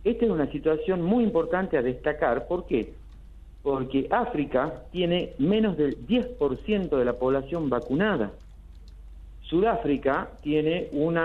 esta es una situación muy importante a destacar. ¿Por qué? Porque África tiene menos del 10% de la población vacunada. Sudáfrica tiene un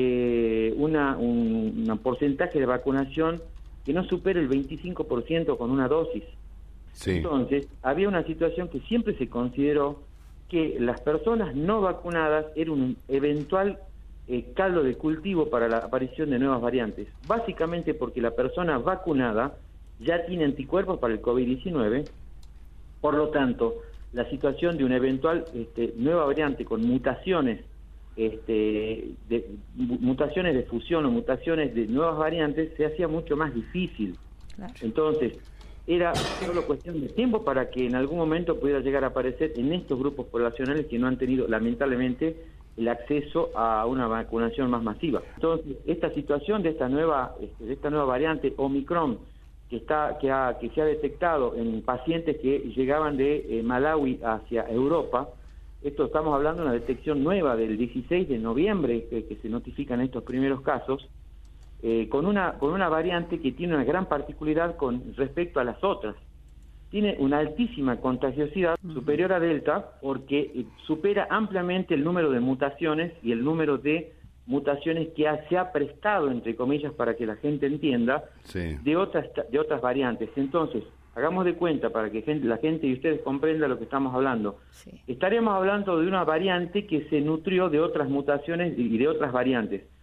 porcentaje de vacunación que no supera el 25% con una dosis. Sí. Entonces, había una situación que siempre se consideró que las personas no vacunadas eran un eventual caldo de cultivo para la aparición de nuevas variantes. Básicamente porque la persona vacunada ya tiene anticuerpos para el COVID-19, por lo tanto, la situación de una eventual nueva variante con mutaciones, mutaciones de fusión o mutaciones de nuevas variantes se hacía mucho más difícil. Claro. Entonces, era solo cuestión de tiempo para que en algún momento pudiera llegar a aparecer en estos grupos poblacionales que no han tenido, lamentablemente, el acceso a una vacunación más masiva. Entonces, esta situación de esta nueva variante Omicron que se ha detectado en pacientes que llegaban de Malawi hacia Europa, estamos hablando de una detección nueva del 16 de noviembre que se notifican estos primeros casos, con una variante que tiene una gran particularidad con respecto a las otras. Tiene una altísima contagiosidad superior a Delta porque supera ampliamente el número de mutaciones y el número de mutaciones que se ha prestado, entre comillas, para que la gente entienda, Sí. de otras variantes. Entonces, hagamos de cuenta para que la gente y ustedes comprendan lo que estamos hablando. Sí. Estaríamos hablando de una variante que se nutrió de otras mutaciones y de otras variantes.